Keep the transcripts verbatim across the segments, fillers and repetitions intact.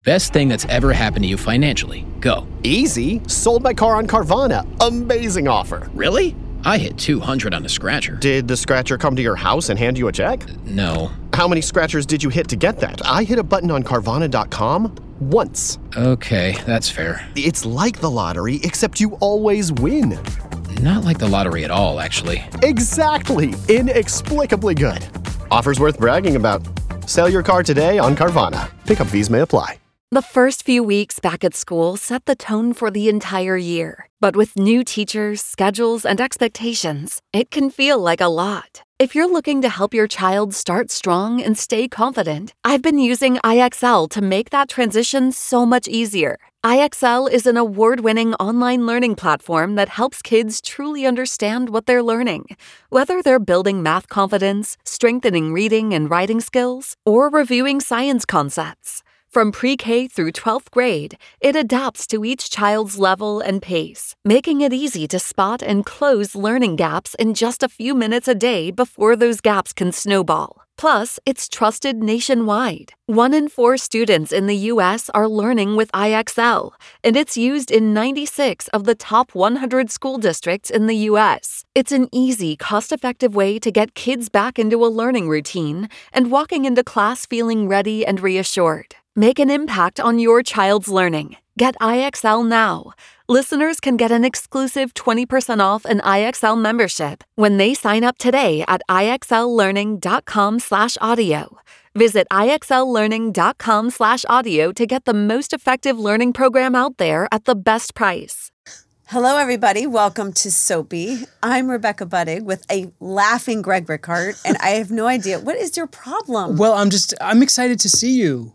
Best thing that's ever happened to you financially. Go. Easy. Sold my car on Carvana. Amazing offer. Really? I hit two hundred on a scratcher. Did the scratcher come to your house and hand you a check? No. How many scratchers did you hit to get that? I hit a button on Carvana dot com once. Okay, that's fair. It's like the lottery, except you always win. Not like the lottery at all, actually. Exactly. Inexplicably good. Offers worth bragging about. Sell your car today on Carvana. Pickup fees may apply. The first few weeks back at school set the tone for the entire year. But with new teachers, schedules, and expectations, it can feel like a lot. If you're looking to help your child start strong and stay confident, I've been using I X L to make that transition so much easier. I X L is an award-winning online learning platform that helps kids truly understand what they're learning. Whether they're building math confidence, strengthening reading and writing skills, or reviewing science concepts. From pre-K through twelfth grade, it adapts to each child's level and pace, making it easy to spot and close learning gaps in just a few minutes a day before those gaps can snowball. Plus, it's trusted nationwide. One in four students in the U S are learning with I X L, and it's used in ninety-six of the top one hundred school districts in the U S. It's an easy, cost-effective way to get kids back into a learning routine and walking into class feeling ready and reassured. Make an impact on your child's learning. Get I X L now. Listeners can get an exclusive twenty percent off an I X L membership when they sign up today at ixllearning.com slash audio. Visit ixllearning.com slash audio to get the most effective learning program out there at the best price. Hello, everybody. Welcome to Soapy. I'm Rebecca Buddig with a laughing Greg Ricart, and I have no idea. What is your problem? Well, I'm just, I'm excited to see you.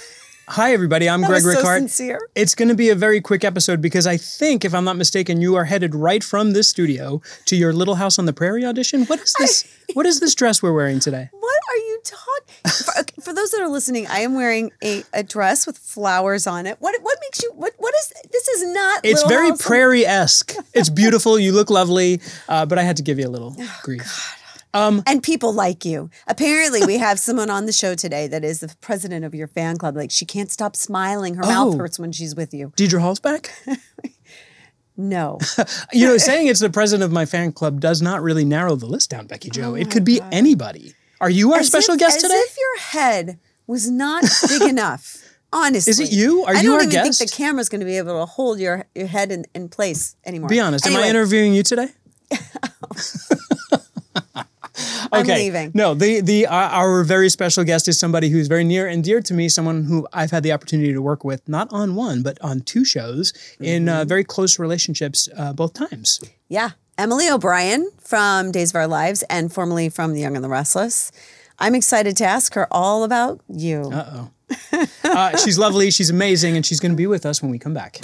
Hi, everybody. I'm that Greg was so Ricart. Sincere. It's going to be a very quick episode because I think, if I'm not mistaken, you are headed right from this studio to your Little House on the Prairie audition. What is this? What is this dress we're wearing today? What are you talking? For, okay, for those that are listening, I am wearing a, a dress with flowers on it. What what makes you? What what is? This is not. It's Little very House prairie-esque. It's beautiful. You look lovely, uh, but I had to give you a little oh, grief. God. Um, and people like you. Apparently, we have someone on the show today that is the president of your fan club. Like, she can't stop smiling. Her oh, mouth hurts when she's with you. Deidre Hall's back? No. You know, saying it's the president of my fan club does not really narrow the list down, Becky Jo. Oh it could be God. anybody. Are you our as special if, guest as today? As if your head was not big enough. Honestly. Is it you? Are I you our don't even guest? think the camera's going to be able to hold your, your head in, in place anymore. Be honest. Anyway. Am I interviewing you today? I'm okay. leaving. No, the the uh, our very special guest is somebody who's very near and dear to me, someone who I've had the opportunity to work with, not on one, but on two shows mm-hmm. in uh, very close relationships uh, both times. Yeah. Emily O'Brien from Days of Our Lives and formerly from The Young and the Restless. I'm excited to ask her all about you. Uh-oh. uh, she's lovely, she's amazing, and she's going to be with us when we come back.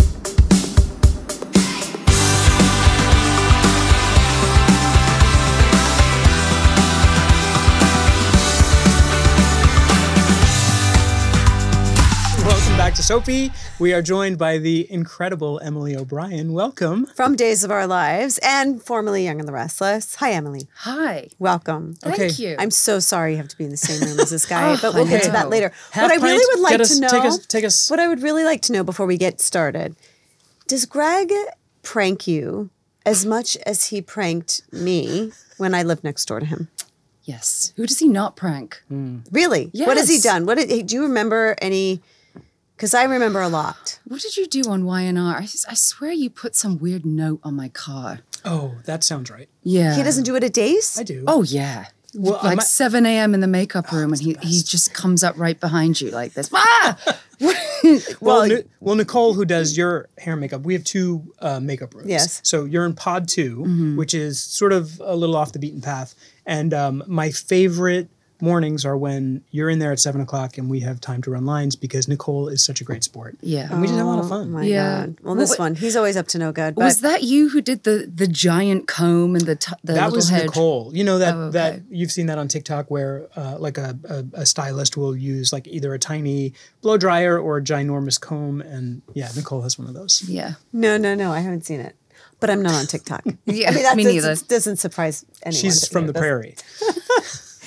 Back to Soapy. We are joined by the incredible Emily O'Brien. Welcome. From Days of Our Lives and formerly Young and the Restless. Hi, Emily. Hi. Welcome. Thank okay. you. I'm so sorry you have to be in the same room as this guy, oh, but we'll I get to know. that later. Half what I really pint, would like us, to know, take us, take us. what I would really like to know before we get started, does Greg prank you as much as he pranked me when I lived next door to him? Yes. Who does he not prank? Mm. Really? Yes. What has he done? What did, do you remember any? Because I remember a lot. What did you do on Y N R? I, I swear you put some weird note on my car. Oh, that sounds right. Yeah. He doesn't do it at Days? I do. Oh, yeah. Well, like I, seven a.m. in the makeup room, oh, and he, the he just comes up right behind you like this. Ah! well, well, Ni- well, Nicole, who does your hair and makeup, we have two uh, makeup rooms. Yes. So you're in pod two, mm-hmm. which is sort of a little off the beaten path. And um, my favorite mornings are when you're in there at seven o'clock and we have time to run lines because Nicole is such a great sport. Yeah. And we just have a lot of Oh, fun. my Yeah. God. Well, this Well, one, he's always up to no good. But Was that you who did the the giant comb and the t- the That little was head? Nicole. You know that Oh, okay. that you've seen that on TikTok where uh, like a, a, a stylist will use like either a tiny blow dryer or a ginormous comb, and yeah, Nicole has one of those. Yeah. No, no, no. I haven't seen it. But I'm not on TikTok. Yeah, I mean, that me doesn't, neither. doesn't surprise anyone. She's to from me, the does it? prairie.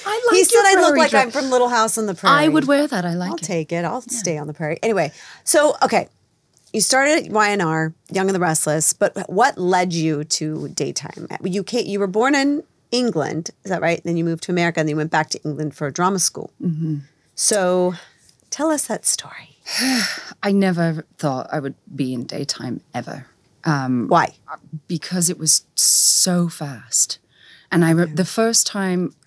I like He said your I look prairie like dress. I'm from Little House on the Prairie. I would wear that. I like I'll it. take it. I'll stay on the prairie. Anyway, so, okay. You started at Y N R, Young and the Restless, but what led you to daytime? You came, you were born in England, is that right? Then you moved to America and then you went back to England for drama school. Mm-hmm. So tell us that story. I never thought I would be in daytime ever. Um, Why? Because it was so fast. And I re- the first time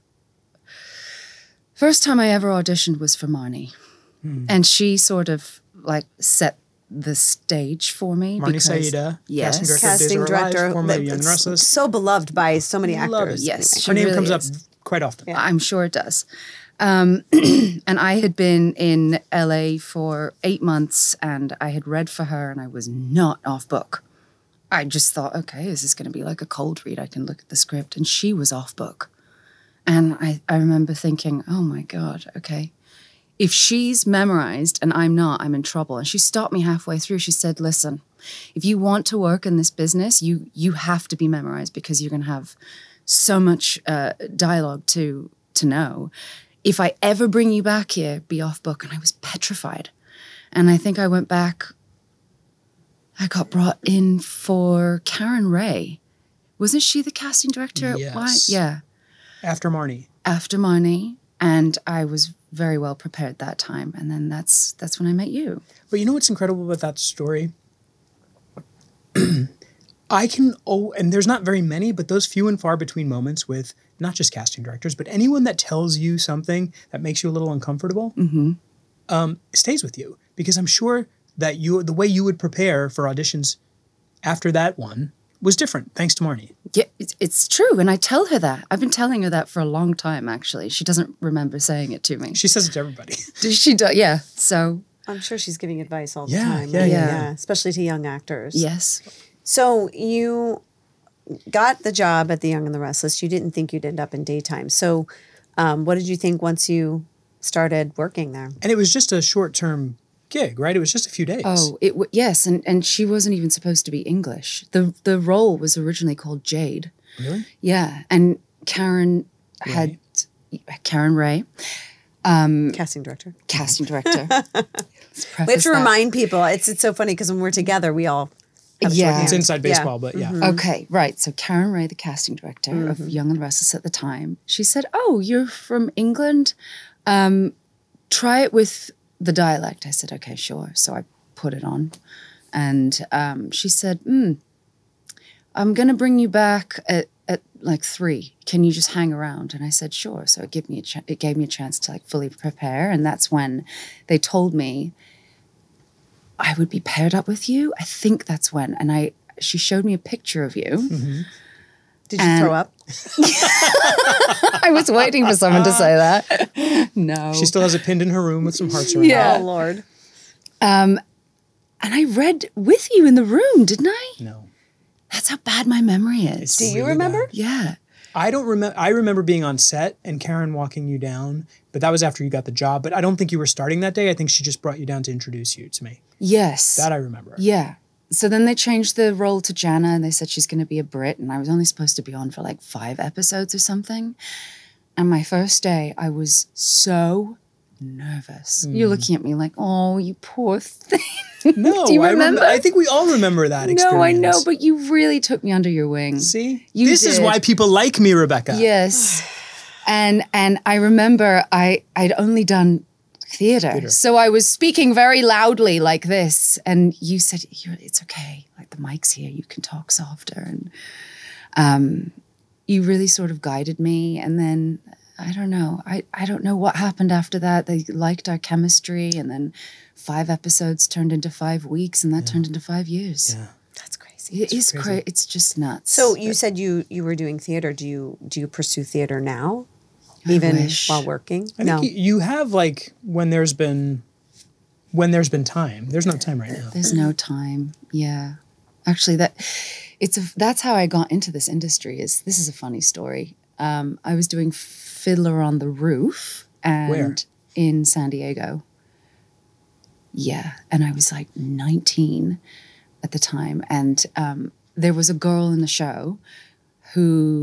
first time I ever auditioned was for Marnie. Hmm. And she sort of like set the stage for me. Marnie because, Saida, yes. casting director, of Days Casting of Our Lives, director. formerly Young and that's Restless. So beloved by so many Love actors. it. Yes, Anyway. she Her name really comes is. up quite often. I'm sure it does. Um, and I had been in L A for eight months and I had read for her and I was not off book. I just thought, okay, is this going to be like a cold read? I can look at the script. And she was off book. And I, I remember thinking, oh my God, okay. If she's memorized and I'm not, I'm in trouble. And she stopped me halfway through. She said, listen, if you want to work in this business, you you have to be memorized because you're going to have so much uh, dialogue to to know. If I ever bring you back here, be off book. And I was petrified. And I think I went back, I got brought in for Karen Ray. Wasn't she the casting director? at Yes. Y? Yeah. After Marnie. After Marnie. And I was very well prepared that time. And then that's that's when I met you. But you know what's incredible about that story? I can, oh, and there's not very many, but those few and far between moments with not just casting directors, but anyone that tells you something that makes you a little uncomfortable, Mm-hmm. um, stays with you. Because I'm sure that you, the way you would prepare for auditions after that one was different, thanks to Marnie. Yeah, it's, it's true. And I tell her that. I've been telling her that for a long time, actually. She doesn't remember saying it to me. She says it to everybody. She does, yeah. So, I'm sure she's giving advice all the Yeah, time. yeah, right? yeah. Especially to young actors. yes. So you got the job at The Young and the Restless. You didn't think you'd end up in daytime. So um, what did you think once you started working there? And it was just a short-term gig, right? It was just a few days. Oh, it w- yes. And, and she wasn't even supposed to be English. The, the role was originally called Jade. Really? Yeah. And Karen had, Karen Ray, Casting director. casting director. Let's We have preface to that. remind people. It's it's so funny because when we're together, we all have Yeah. shorthand. It's inside Yeah. baseball, but yeah. Okay, right. So Karen Ray, the casting director of Young and Restless at the time, she said, "Oh, you're from England. Um, try it with the dialect." I said, "Okay, sure." So I put it on, and um, she said, mm, "I'm gonna bring you back at, at like three. Can you just hang around?" And I said, "Sure." So it gave me a ch- it gave me a chance to like fully prepare, and that's when they told me I would be paired up with you. I think that's when. And I, she showed me a picture of you. Mm-hmm. Did you And- throw up? I was waiting for someone to say that. No. She still has it pinned in her room with some hearts around Yeah. it. Oh Lord. Um, and I read with you in the room, didn't I? No. That's how bad my memory is. Do you really remember? bad. Yeah. I don't remember. I remember being on set and Karen walking you down, but that was after you got the job. But I don't think you were starting that day. I think she just brought you down to introduce you to me. Yes. That I remember. Yeah. So then they changed the role to Jana and they said she's going to be a Brit. And I was only supposed to be on for like five episodes or something. And my first day, I was so nervous. Mm. You're looking at me like, oh, you poor thing. No, Do you I, rem- remember? I think we all remember that experience. No, I know, but you really took me under your wing. See? You this is did. why people like me, Rebecca. Yes. And and I remember I, I'd only done theater. So I was speaking very loudly like this. And you said, You're, it's okay. Like the mic's here. You can talk softer. And um, you really sort of guided me. And then, I don't know. I, I don't know what happened after that. They liked our chemistry. And then five episodes turned into five weeks. And that turned into five years. Yeah. That's crazy. It is crazy. crazy. It's just nuts. So you said you you were doing theater. Do you do you pursue theater now, even wish. while working? I no. think you, you have like when there's been when there's been time. There's no time right now. There's no time. Yeah. Actually, that it's a, that's how I got into this industry. Is this is a funny story. Um, I was doing Fiddler on the Roof and Where? in San Diego. Yeah, and I was like nineteen at the time, and um, there was a girl in the show who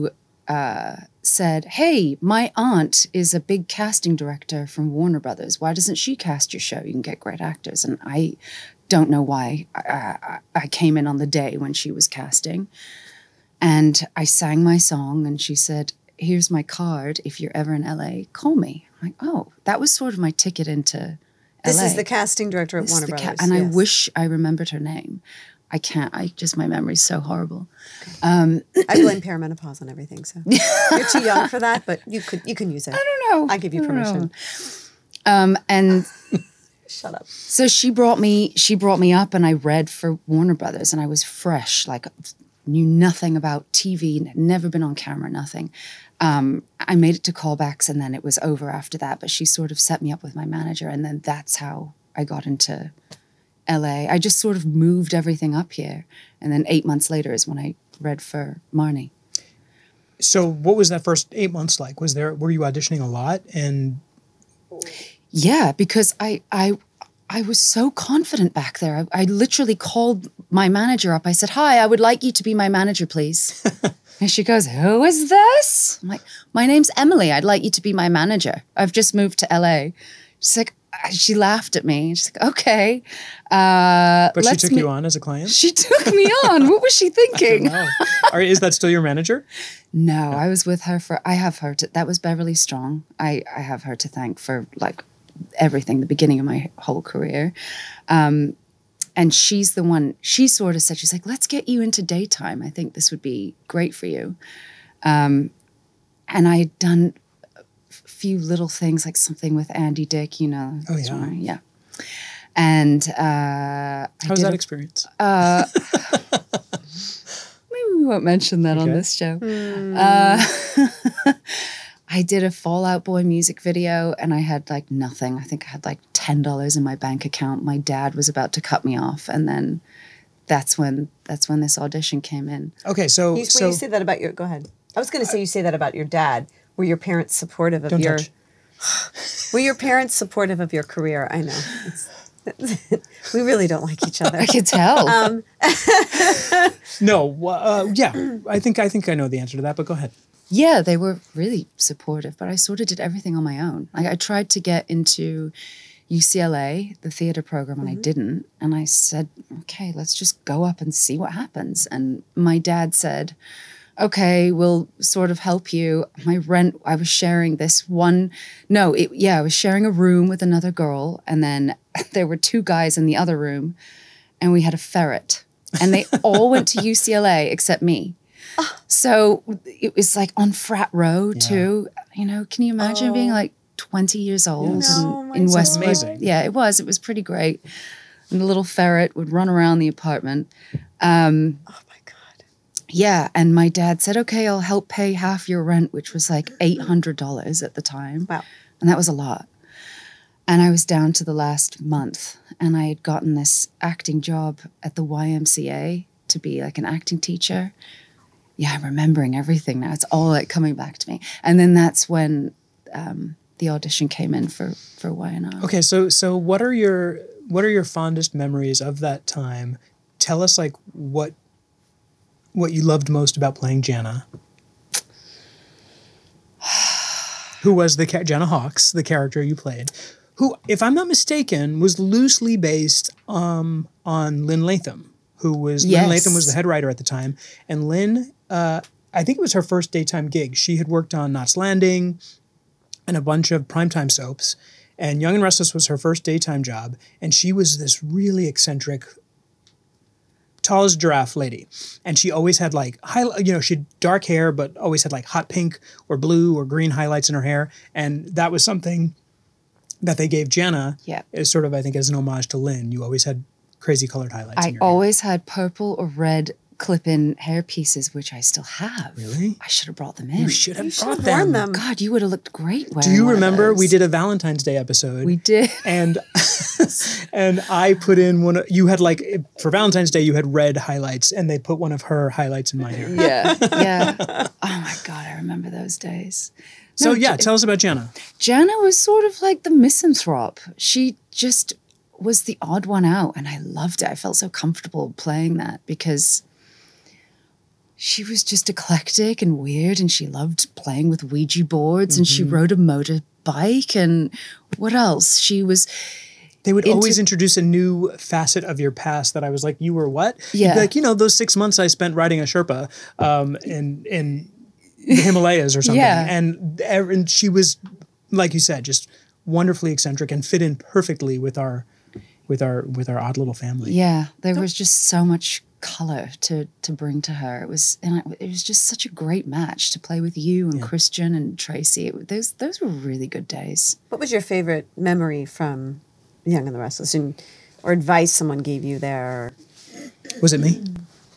uh, said, "Hey, my aunt is a big casting director from Warner Brothers. Why doesn't she cast your show? You can get great actors." And I don't know why. I, I, I came in on the day when she was casting, and I sang my song, and she said, "Here's my card. If you're ever in L A, call me." I'm like, oh, that was sort of my ticket into This L A. is the casting director at This is Warner the ca- Brothers. and I yes. wish I remembered her name. I can't. I just, my memory's so horrible. Um, I blame perimenopause on everything. So you're too young for that, but you could you can use it. I don't know. I give you I don't permission. know. Um, and Shut up. so she brought me. She brought me up, and I read for Warner Brothers, and I was fresh, like knew nothing about T V, had never been on camera, nothing. Um, I made it to callbacks, and then it was over after that. But she sort of set me up with my manager, and then that's how I got into L A. I just sort of moved everything up here, and then eight months later is when I read for Marnie. So what was that first eight months like? Was there, were you auditioning a lot? And Yeah, because I I I was so confident back there. I, I literally called my manager up. I said, "Hi, I would like you to be my manager, please." And she goes, "Who is this?" I'm like, "My name's Emily. I'd like you to be my manager. I've just moved to L A." She's like, she laughed at me. She's like, "Okay." Uh, but she let's took me-" you on as a client? She took me on. What was she thinking? Wow. Are, is that still your manager? No, I was with her for, I have her to, that was Beverly Strong. I, I have her to thank for like everything, the beginning of my whole career. Um, and she's the one, she sort of said, she's like, "Let's get you into daytime. I think this would be great for you." Um, and I had done a few little things, like something with Andy Dick, you know. Oh, yeah. Yeah. And uh, How was that experience? Uh, maybe we won't mention that on Okay. this show. Uh, I did a Fall Out Boy music video, and I had like nothing. I think I had like ten dollars in my bank account. My dad was about to cut me off, and then that's when that's when this audition came in. Okay, so... You, so well, you say that about your. Go ahead. I was going to say you say that about your dad. Were your parents supportive of Don't your? touch. Were your parents supportive of your career? I know. It's, we really don't like each other. I could tell. Um, No, uh, yeah, I think I think I know the answer to that, but go ahead. Yeah, they were really supportive, but I sort of did everything on my own. Like I tried to get into U C L A, the theater program, and I didn't. And I said, "Okay, let's just go up and see what happens." And my dad said, "Okay, we'll sort of help you." My rent, I was sharing this one, no, it, yeah, I was sharing a room with another girl, and then there were two guys in the other room, and we had a ferret. And they all went to U C L A except me. So it was like on frat row too. You know, can you imagine being like twenty years old Yes. No, and my in God. Westwood? Amazing. Yeah, it was. It was pretty great. And the little ferret would run around the apartment. Um, oh my God. yeah, and my dad said, "Okay, I'll help pay half your rent," which was like eight hundred dollars at the time. Wow. And that was a lot. And I was down to the last month, and I had gotten this acting job at the Y M C A to be like an acting teacher. Yeah, I'm remembering everything now. It's all like coming back to me. And then that's when um, the audition came in for for Y N R. Okay, so so what are your what are your fondest memories of that time? Tell us like what what you loved most about playing Jana. Who was the cha- Jana Hawks, the character you played, who, if I'm not mistaken, was loosely based um, on Lynn Latham, who was Yes. Lynn Latham was the head writer at the time, and Lynn, uh, I think it was her first daytime gig. She had worked on Knots Landing and a bunch of primetime soaps, and Young and Restless was her first daytime job, and she was this really eccentric, tall as a giraffe lady, and she always had like high, you know, she had dark hair, but always had like hot pink or blue or green highlights in her hair, and that was something that they gave Jana Yeah. as sort of, I think, as an homage to Lynn. You always had crazy colored highlights. in I your always had purple or red clip-in hair pieces, which I still have. Really? I should have brought them in. hair. You should have should brought have worn them. them. God, you would have looked great wearing Do you one of remember we those. did a Valentine's Day episode? We did. and and I put in one. Of, you had like for Valentine's Day, you had red highlights, and they put one of her highlights in my hair. Yeah, yeah. Oh my God, I remember those days. So No, yeah, J- tell us about Jana. Jana was sort of like the misanthrope. She just was the odd one out, and I loved it. I felt so comfortable playing that because she was just eclectic and weird, and she loved playing with Ouija boards, and she rode a motorbike, and what else? She was... They would into- always introduce a new facet of your past that I was like, you were what? You'd Yeah. be like, you know, those six months I spent riding a Sherpa um, in, in the Himalayas or something. Yeah. And, ev- and she was, like you said, just wonderfully eccentric and fit in perfectly with our with our with our odd little family. Yeah, there was just so much color to to bring to her. It was and I, it was just such a great match to play with you and Christian and Tracy. It, those those were really good days. What was your favorite memory from Young and the Restless, and, or advice someone gave you there? Was it me?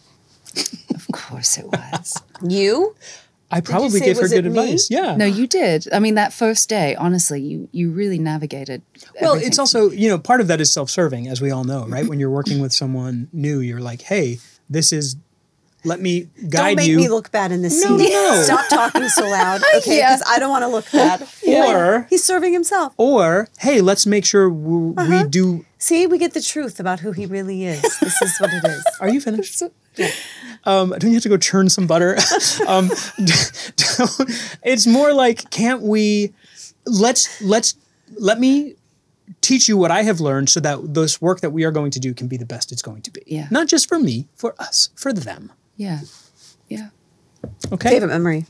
Of course it was. You? I probably say, gave her was it good me? advice. Yeah. No, you did. I mean, that first day, honestly, you you really navigated. Well, everything. it's also, you know, part of that is self-serving, as we all know, right? When you're working with someone new, you're like, hey, this is, let me guide Don't make you. me look bad in this No, scene. no. Stop talking so loud, okay? Yeah. Because I don't want to look bad. Or- he's serving himself. Or, hey, let's make sure we, Uh-huh. we do. See, we get the truth about who he really is. This is what it is. Are you finished? Um, don't you have to go churn some butter? um, it's more like, can't we? Let's let's let me teach you what I have learned, so that this work that we are going to do can be the best it's going to be. Yeah. Not just for me, for us, for them. yeah, yeah. Okay. Favorite memory?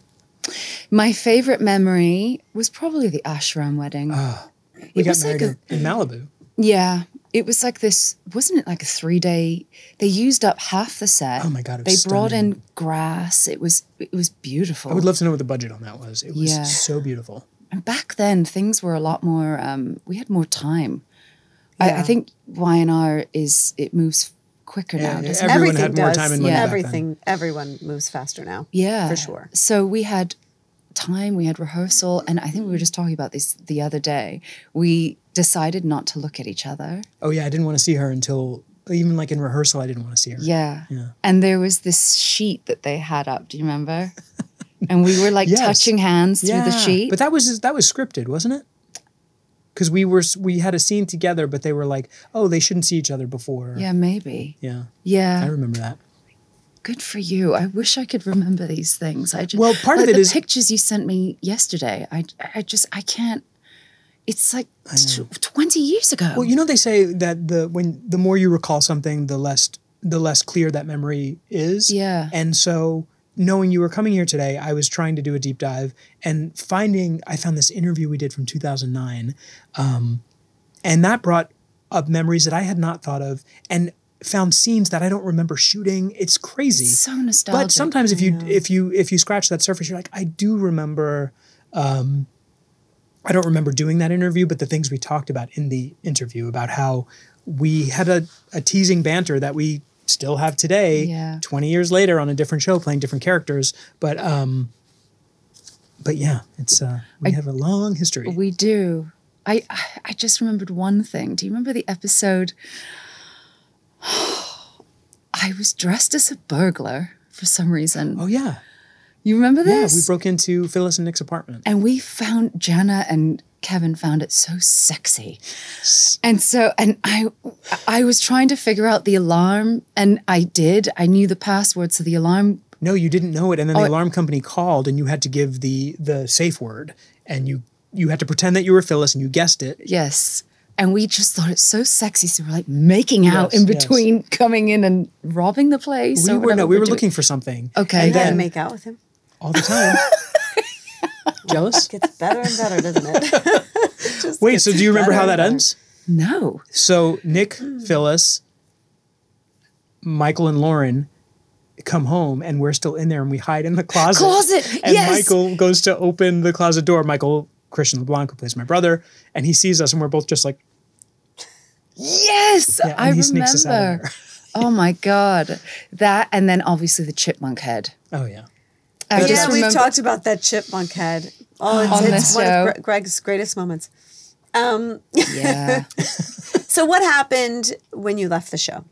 My favorite memory was probably the ashram wedding. we it got was like married a, in Malibu. yeah, it was like this. Wasn't it like a three day? They used up half the set. Oh my God, it They was brought stunning. in grass. It was it was beautiful. I would love to know what the budget on that was. It was Yeah. so beautiful. And back then, things were a lot more. Um, we had more time. I, I think Y N R is it moves quicker now. yeah, Doesn't it? Everyone Everything had more does. time and money Yeah. back then. Everything. Everyone moves faster now. Yeah, for sure. So we had time, we had rehearsal, and I think we were just talking about this the other day. We decided not to look at each other. Oh yeah, I didn't want to see her until, even like in rehearsal, I didn't want to see her. Yeah. Yeah. And there was this sheet that they had up. Do you remember? And we were like Yes. touching hands through the sheet. But that was that was scripted, wasn't it? Because we were we had a scene together, but they were like, oh, they shouldn't see each other before. yeah, maybe. Yeah. Yeah. I remember that. Good for you. I wish I could remember these things. I just Well, part of like it the is- pictures you sent me yesterday. I I just I can't. It's like tw- twenty years ago. Well, you know, they say that the when the more you recall something, the less the less clear that memory is. Yeah. And so, knowing you were coming here today, I was trying to do a deep dive and finding I found this interview we did from two thousand nine, um, and that brought up memories that I had not thought of, and found scenes that I don't remember shooting. It's crazy. It's so nostalgic. But sometimes if you if you if you scratch that surface, you're like, I do remember. Um, I don't remember doing that interview, but the things we talked about in the interview about how we had a, a teasing banter that we still have today, Yeah. twenty years later on a different show, playing different characters. But um, but yeah, it's uh, we I- have a long history. We do. I I- I just remembered one thing. Do you remember the episode? I was dressed as a burglar for some reason. oh yeah, You remember yeah. this? We broke into Phyllis and Nick's apartment. and we found Jana and Kevin found it so sexy. And so and I I was trying to figure out the alarm, and I did. I knew the password, so the alarm No, you didn't know it, and then Oh, the it- alarm company called, and you had to give the the safe word, and you you had to pretend that you were Phyllis, and you guessed it. yes. And we just thought it's so sexy. So we're like making out Yes, in yes. between coming in and robbing the place. We or were whatever no, we were doing. looking for something. Okay. and You gotta then make out with him. all the time. Jealous? Gets better and better, doesn't it? Just Wait, gets so do you remember better how and that better. ends? No. So Nick, Phyllis, Michael, and Lauren come home, and we're still in there, and we hide in the closet. Closet, And yes! Michael goes to open the closet door. Michael Christian LeBlanc, who plays my brother, and he sees us, and we're both just like, Yes, Yeah, and I he sneaks us out of remember. Oh my god, that and then obviously the chipmunk head. oh yeah. I Yeah, just we've remember. talked about that chipmunk head. Oh, it's, On it's this one show. of Gre- Greg's greatest moments. Um, Yeah. so what happened when you left the show?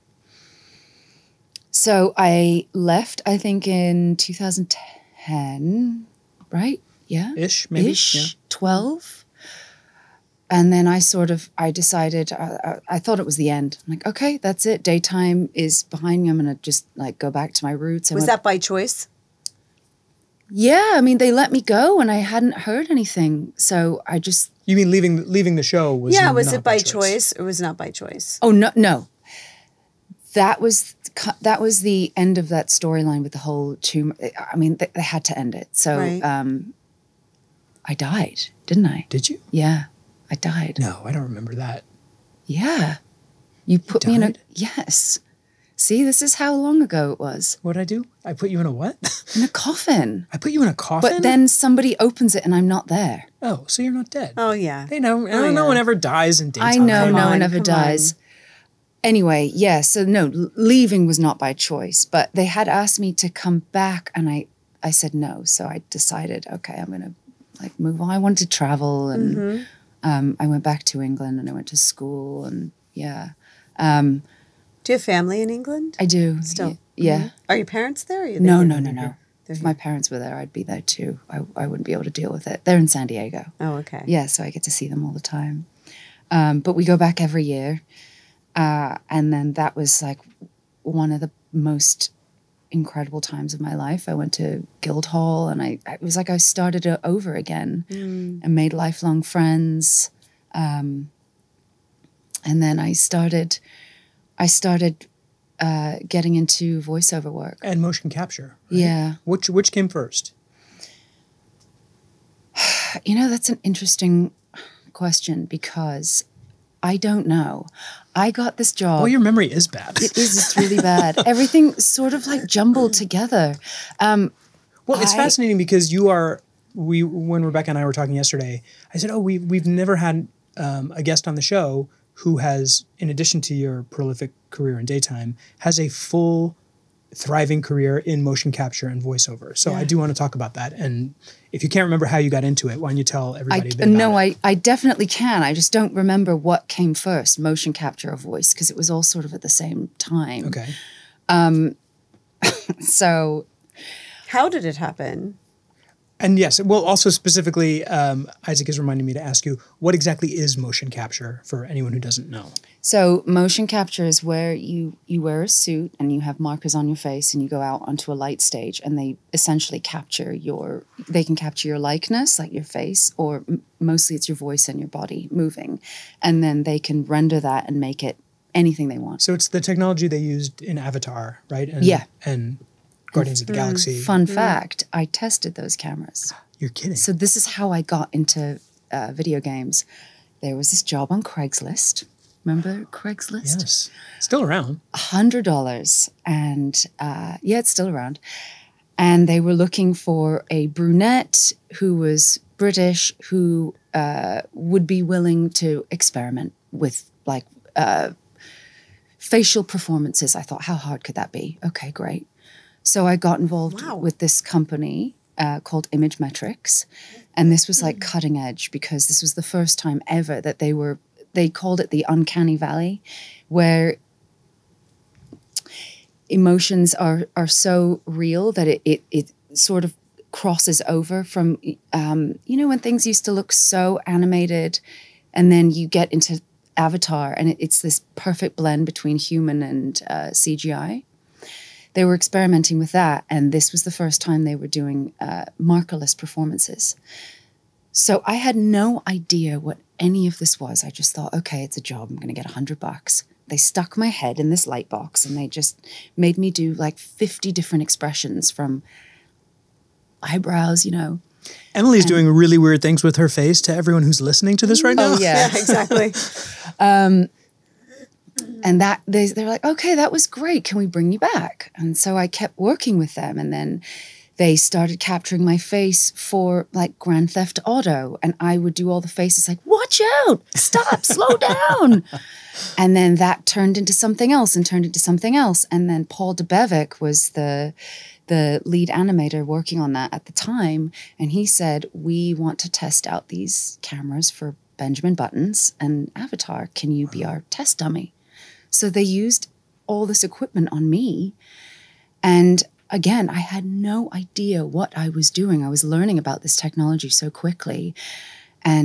So I left, I think, in two thousand ten, right? Yeah. Ish, maybe, Ish. yeah. twelve. and then I sort of, I decided, uh, I, I thought it was the end. I'm like, okay, that's it. Daytime is behind me. I'm going to just like go back to my roots. I Was went, that by choice? Yeah, I mean, they let me go and I hadn't heard anything. So I just, You mean leaving leaving the show was Yeah, was not it by choice or was it not by choice? oh, no, no. That was, that was the end of that storyline with the whole tumor. I mean, they, they had to end it. So Right. um, I died, didn't I? Did you? Yeah, I died. No, I don't remember that. Yeah. You put me in a, died? yes. See, this is how long ago it was. What'd I do? I put you in a what? In a coffin. I put you in a coffin? But then somebody opens it and I'm not there. Oh, so you're not dead. Oh, yeah. They know. Oh, no yeah. one ever dies in daytime. I know Come no on, one ever come dies. on. Anyway, yeah, so no, l- leaving was not by choice, but they had asked me to come back and I, I said no. So I decided, okay, I'm going to like move on. I wanted to travel and Mm-hmm. um, I went back to England and I went to school and yeah, um, Do you have family in England? I do. Still? y- Yeah. Are your parents there? Or are they No, here? no, no, no. If my parents were there, I'd be there too. I, I wouldn't be able to deal with it. They're in San Diego. Oh, okay. Yeah, so I get to see them all the time. Um, but we go back every year. Uh, and then that was like one of the most incredible times of my life. I went to Guildhall and I, it was like I started it over again and made lifelong friends. Um, and then I started, I started uh, getting into voiceover work. And motion capture. right? Yeah. Which which came first? You know, that's an interesting question because I don't know. I got this job. Oh, your memory is bad. It is, it's really bad. Everything sort of like jumbled together. Um, Well, it's I- fascinating because you are we when Rebecca and I were talking yesterday. I said, "Oh, we we've never had um, a guest on the show who has, in addition to your prolific career in daytime, has a full, thriving career in motion capture and voiceover." So I do want to talk about that. And if you can't remember how you got into it, why don't you tell I, everybody a bit no, about it? I, I definitely can. I just don't remember what came first, motion capture or voice, because it was all sort of at the same time. Okay. So How did it happen? And yes, well, also specifically, um, Isaac is reminding me to ask you, what exactly is motion capture for anyone who doesn't know? So motion capture is where you you wear a suit and you have markers on your face and you go out onto a light stage and they essentially capture your they can capture your likeness, like your face, or m- mostly it's your voice and your body moving, and then they can render that and make it anything they want. So it's the technology they used in Avatar, right? And, Yeah. And Guardians of the Galaxy. Fun fact: I tested those cameras. You're kidding. So this is how I got into uh, video games. There was this job on Craigslist. Remember Craigslist? Yes. Still around. hundred dollars, and uh, yeah, it's still around. And they were looking for a brunette who was British, who uh, would be willing to experiment with like uh, facial performances. I thought, how hard could that be? Okay, great. So I got involved Wow. with this company uh, called Image Metrics, and this was like cutting edge because this was the first time ever that they were. They called it the uncanny valley, where emotions are are so real that it it, it sort of crosses over from um, you know when things used to look so animated, and then you get into Avatar and it, it's this perfect blend between human and uh, C G I. They were experimenting with that, and this was the first time they were doing uh, markerless performances. So I had no idea what any of this was. I just thought, okay, it's a job. I'm going to get a hundred bucks. They stuck my head in this light box and they just made me do like fifty different expressions, from eyebrows, you know. Emily's doing really weird things with her face to everyone who's listening to this right now. Oh, yeah. Yeah, exactly. And that they they're like, okay, that was great. Can we bring you back? And so I kept working with them, and then they started capturing my face for like Grand Theft Auto, and I would do all the faces like, watch out, stop, slow down. And then that turned into something else and turned into something else. And then Paul DeBevic was the the lead animator working on that at the time. And he said, we want to test out these cameras for Benjamin Buttons and Avatar. Can you be our test dummy? So they used all this equipment on me. And again, I had no idea what I was doing. I was learning about this technology so quickly. And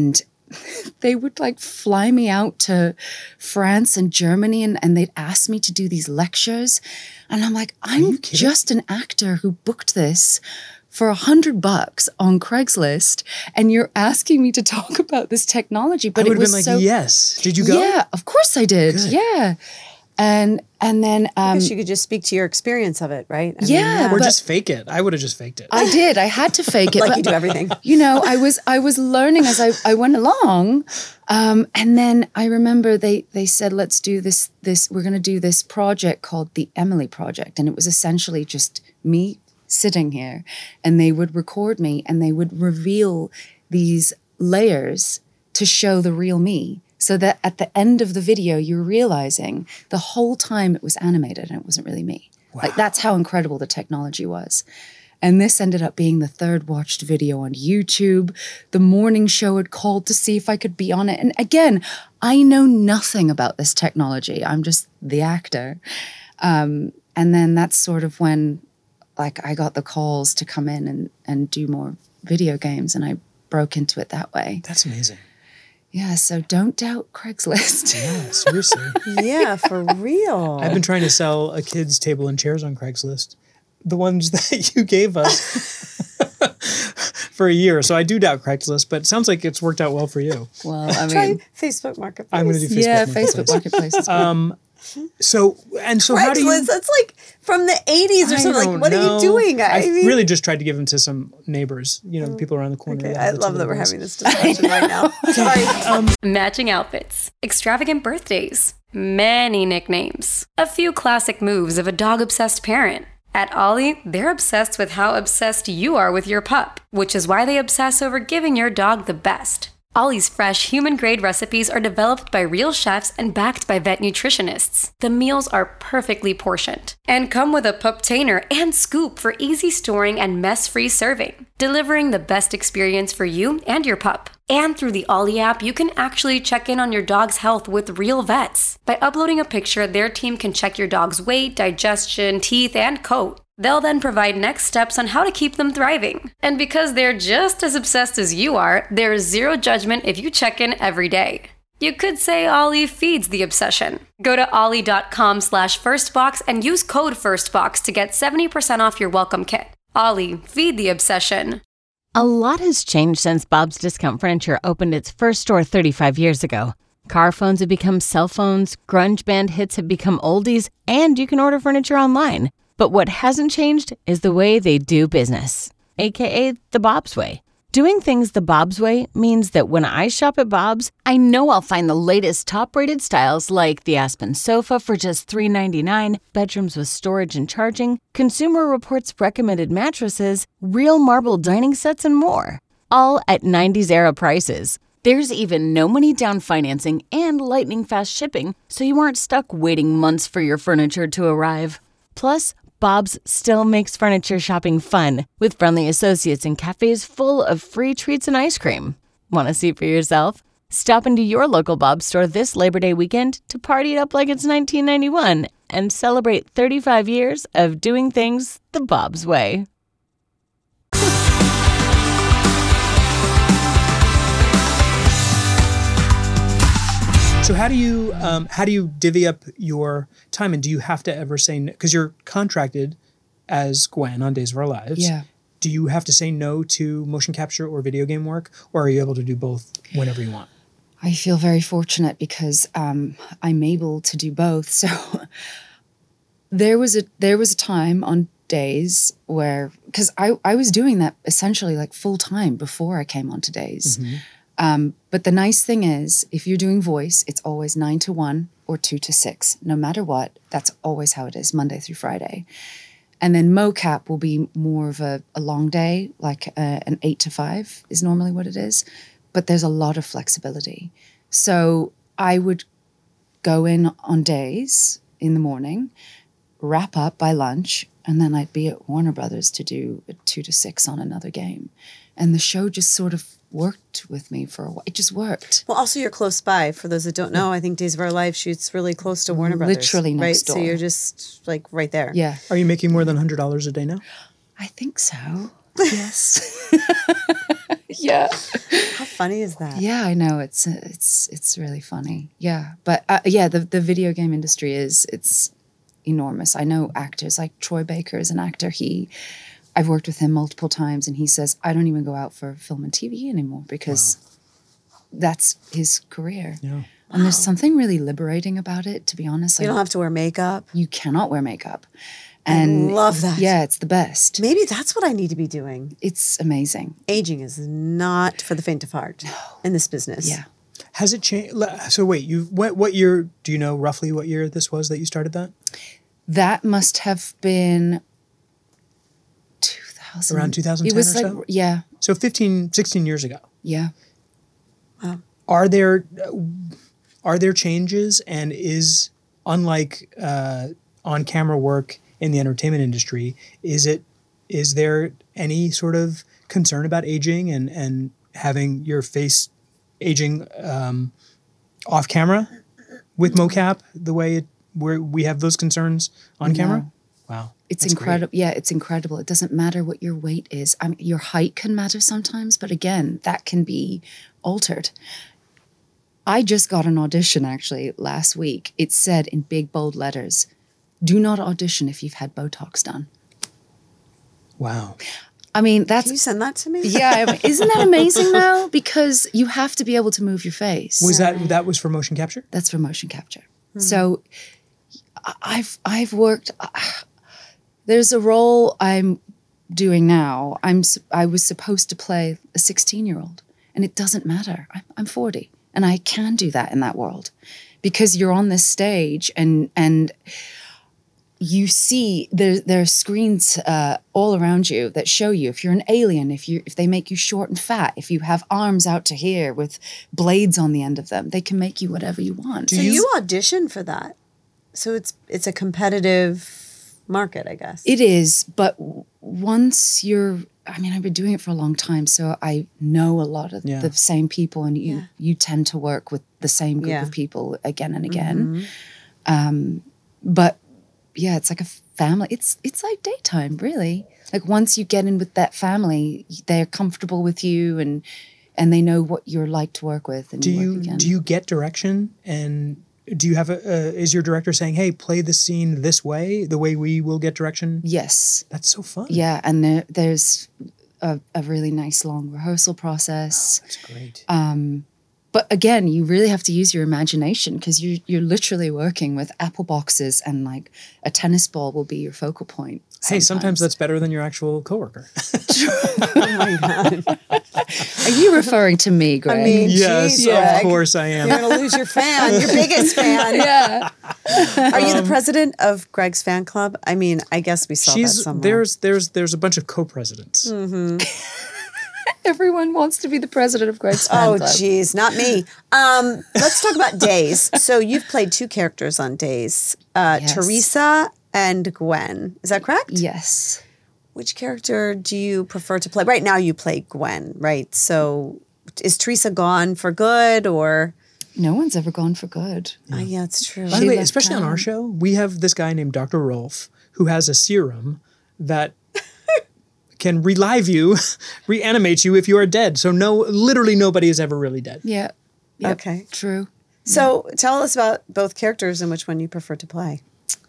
they would like fly me out to France and Germany and, and they'd ask me to do these lectures. And I'm like, I'm just an actor who booked this for a hundred bucks on Craigslist, and you're asking me to talk about this technology. But I would it have was been like, so, yes. Did you go? Yeah, of course I did. Good. Yeah. And and then um, I guess you could just speak to your experience of it, right? I Yeah, Or but- just fake it. I would have just faked it. I did. I had to fake it. like but- you do everything. You know, I was I was learning as I, I went along, um, and then I remember they they said, let's do this this we're going to do this project called the Emily Project, and it was essentially just me sitting here, and they would record me and they would reveal these layers to show the real me. So that at the end of the video, you're realizing the whole time it was animated and it wasn't really me. Wow. Like that's how incredible the technology was. And this ended up being the third watched video on YouTube. The morning show had called to see if I could be on it. And again, I know nothing about this technology. I'm just the actor. Um, and then that's sort of when like I got the calls to come in and, and do more video games, and I broke into it that way. That's amazing. Yeah, so don't doubt Craigslist. Yeah, seriously. Yeah, for real. I've been trying to sell a kid's table and chairs on Craigslist. The ones that you gave us for a year. So I do doubt Craigslist, but it sounds like it's worked out well for you. Well, I Try mean, Facebook Marketplace. I'm going to do Facebook. yeah, Marketplace. Facebook Marketplace is great. Um, so, and so how do you... Craigslist, that's like from the eighties or I something. don't Like, what know. are you doing? I, I mean, really just tried to give them to some neighbors, you know, people around the corner. okay, that I have the love two that we're little having boys. this discussion right now. Sorry. Matching outfits, extravagant birthdays, many nicknames, a few classic moves of a dog-obsessed parent. At Ollie, they're obsessed with how obsessed you are with your pup, which is why they obsess over giving your dog the best. Ollie's fresh, human-grade recipes are developed by real chefs and backed by vet nutritionists. The meals are perfectly portioned and come with a puptainer and scoop for easy storing and mess-free serving, delivering the best experience for you and your pup. And through the Ollie app, you can actually check in on your dog's health with real vets. By uploading a picture, their team can check your dog's weight, digestion, teeth, and coat. They'll then provide next steps on how to keep them thriving. And because they're just as obsessed as you are, there is zero judgment if you check in every day. You could say Ollie feeds the obsession. Go to ollie.com slash firstbox and use code FIRSTBOX to get seventy percent off your welcome kit. Ollie, feed the obsession. A lot has changed since Bob's Discount Furniture opened its first store thirty-five years ago. Car phones have become cell phones, grunge band hits have become oldies, and you can order furniture online. But what hasn't changed is the way they do business, aka the Bob's Way. Doing things the Bob's Way means that when I shop at Bob's, I know I'll find the latest top-rated styles like the Aspen sofa for just three ninety-nine, bedrooms with storage and charging, Consumer Reports recommended mattresses, real marble dining sets, and more. All at nineties era prices. There's even no money down financing and lightning fast shipping, so you aren't stuck waiting months for your furniture to arrive. Plus, Bob's still makes furniture shopping fun, with friendly associates and cafes full of free treats and ice cream. Want to see for yourself? Stop into your local Bob's store this Labor Day weekend to party it up like it's nineteen ninety-one and celebrate thirty-five years of doing things the Bob's way. So how do you um, how do you divvy up your time, and do you have to ever say no? Because you're contracted as Gwen on Days of Our Lives. Yeah. Do you have to say no to motion capture or video game work, or are you able to do both whenever you want? I feel very fortunate because um, I'm able to do both. So there was a there was a time on Days where, because I, I was doing that essentially like full time before I came onto Days. Mm-hmm. Um, but the nice thing is, if you're doing voice, it's always nine to one or two to six, no matter what. That's always how it is, Monday through Friday. And then mocap will be more of a, a long day, like uh, an eight to five is normally what it is. But there's a lot of flexibility. So I would go in on Days in the morning, wrap up by lunch, and then I'd be at Warner Brothers to do a two to six on another game. And the show just sort of worked with me for a while. It just worked. Well, also you're close by. For those that don't know, I think Days of Our Lives shoots really close to Warner Brothers. Literally next right? door. So you're just like right there. Yeah. Are you making more than one hundred dollars a day now? I think so. Yes. Yeah. How funny is that? Yeah, I know. It's it's it's really funny. Yeah. But uh, yeah, the, the video game industry is, it's enormous. I know actors like Troy Baker is an actor. He, I've worked with him multiple times and he says, I don't even go out for film and T V anymore because wow. that's his career. Yeah. And there's something really liberating about it, to be honest. You like, don't have to wear makeup. You cannot wear makeup. And I love that. Yeah, it's the best. Maybe that's what I need to be doing. It's amazing. Aging is not for the faint of heart in this business. Yeah. Has it changed? So wait, you what, what year, do you know roughly what year this was that you started that? That must have been two thousand. Around two thousand ten It was or like, so? yeah. So fifteen, sixteen years ago. Yeah. Wow. Are there, are there changes, and is, unlike uh, on-camera work in the entertainment industry, is it, is there any sort of concern about aging and, and having your face aging um, off camera with mocap the way it, where we have those concerns on No. camera? Wow. It's That's incredible. great. Yeah, it's incredible. It doesn't matter what your weight is. I mean, your height can matter sometimes, but again, that can be altered. I just got an audition actually last week. It said in big bold letters, do not audition if you've had Botox done. Wow. I mean, that's... Can you send that to me? Yeah, I mean, isn't that amazing though? Because you have to be able to move your face. Was that, that was for motion capture? That's for motion capture. So I- I've I've worked... Uh, there's a role I'm doing now. I'm s- I was supposed to play a sixteen-year-old, and it doesn't matter. I'm, I'm forty, and I can do that in that world because you're on this stage and and you see there there are screens uh, all around you that show you if you're an alien, if you if they make you short and fat, if you have arms out to here with blades on the end of them, they can make you whatever you want. So you, you audition for that. So it's it's a competitive market, I guess. It is, but once you're, I mean, I've been doing it for a long time, so I know a lot of Yeah. the same people, and you Yeah. you tend to work with the same group Yeah. of people again and again. Mm-hmm. Um, but yeah, it's like a family. It's it's like daytime, really. Like once you get in with that family, they're comfortable with you, and and they know what you're like to work with. And Do work you again. do you get direction, and do you have a uh, is your director saying, "Hey, play the scene this way, the way we will get direction"? Yes. That's so fun. Yeah, and there, there's a, a really nice long rehearsal process. That's great. Um, but again, you really have to use your imagination because you, you're literally working with apple boxes and like a tennis ball will be your focal point. Hey, sometimes that's better than your actual coworker. Oh my God. Are you referring to me, Greg? I mean, Yes, geez, of Greg. course I am. You're going to lose your fan, your biggest fan. yeah. Are you the president of Greg's fan club? I mean, I guess we saw that She's somewhere. there's there's there's a bunch of co-presidents. Everyone wants to be the president of Greg's fan Oh, club. geez, not me. Um, let's talk about Days. So you've played two characters on Days, uh, Yes. Teresa and Gwen. Is that correct? Yes. Which character do you prefer to play? Right now you play Gwen, right? So is Teresa gone for good or? No one's ever gone for good. Oh, yeah, it's true. By She the way, left especially on town. our show, we have this guy named Doctor Rolf who has a serum that can relive you, reanimate you if you are dead. So no, literally nobody is ever really dead. Yeah. Yep. Okay. True. So tell us about both characters and which one you prefer to play.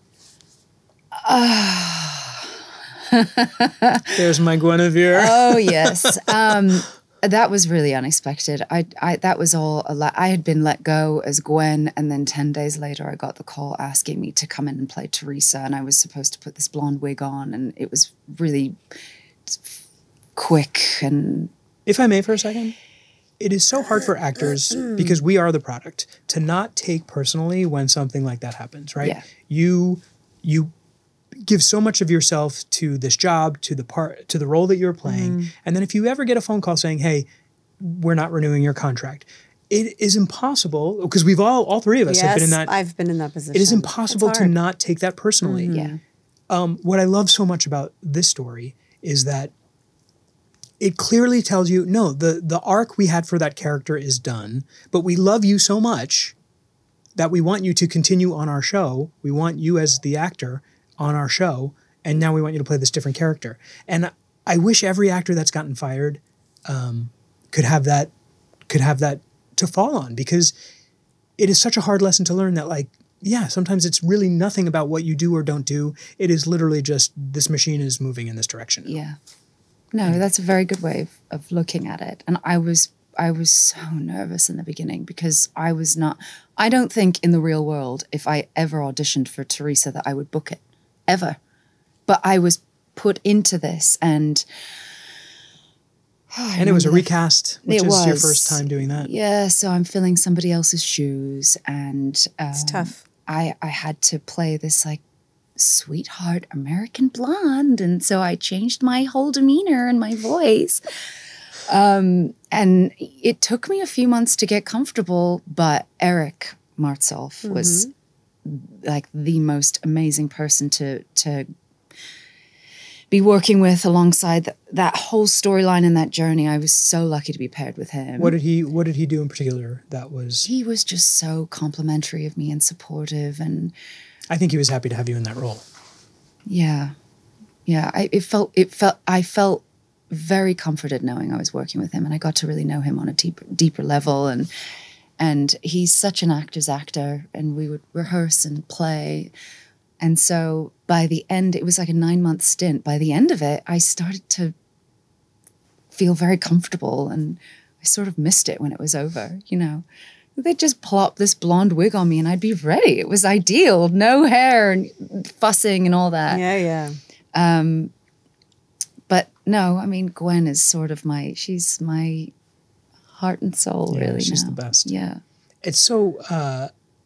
There's my Guinevere. Oh yes, um, that was really unexpected. I, I that was all. A la- I had been let go as Gwen, and then ten days later, I got the call asking me to come in and play Teresa, and I was supposed to put this blonde wig on, and it was really quick and. If I may for a second, it is so hard for actors because we are the product to not take personally when something like that happens, right? Yeah. You you give so much of yourself to this job, to the part, to the role that you're playing, and then if you ever get a phone call saying, "Hey, we're not renewing your contract," it is impossible because we've all, all three of us have Yes, been in that. I've been in that position. It is impossible It's to hard. not take that personally. Yeah. Um, what I love so much about this story is that it clearly tells you, no, the, the arc we had for that character is done, but we love you so much that we want you to continue on our show. We want you as the actor on our show, and now we want you to play this different character. And I wish every actor that's gotten fired um, could have that could have that to fall on, because it is such a hard lesson to learn that, like, yeah, sometimes it's really nothing about what you do or don't do. It is literally just this machine is moving in this direction. Yeah. No, that's a very good way of, of looking at it. And I was I was so nervous in the beginning because I was not, I don't think in the real world, if I ever auditioned for Teresa, that I would book it, ever. But I was put into this, and oh, and it was a recast, which it is was your first time doing that. Yeah, so I'm filling somebody else's shoes, and um, It's tough. I I had to play this like sweetheart American blonde, and so I changed my whole demeanor and my voice. Um, and it took me a few months to get comfortable, but Eric Martsolf mm-hmm. was like the most amazing person to to be working with alongside th- that whole storyline and that journey. I was so lucky to be paired with him. What did he What did he do in particular that was? He was just so complimentary of me and supportive, and I think he was happy to have you in that role. Yeah, yeah. I it felt it felt I felt very comforted knowing I was working with him, and I got to really know him on a deeper deeper level. And and he's such an actor's actor, and we would rehearse and play. And so by the end, it was like a nine month stint. By the end of it, I started to feel very comfortable, and I sort of missed it when it was over. You know, they'd just plop this blonde wig on me and I'd be ready. It was ideal. No hair and fussing and all that. Yeah, yeah. Um, but no, I mean, Gwen is sort of my, she's my heart and soul, yeah, really. She's now. the best. Yeah. It's so, uh,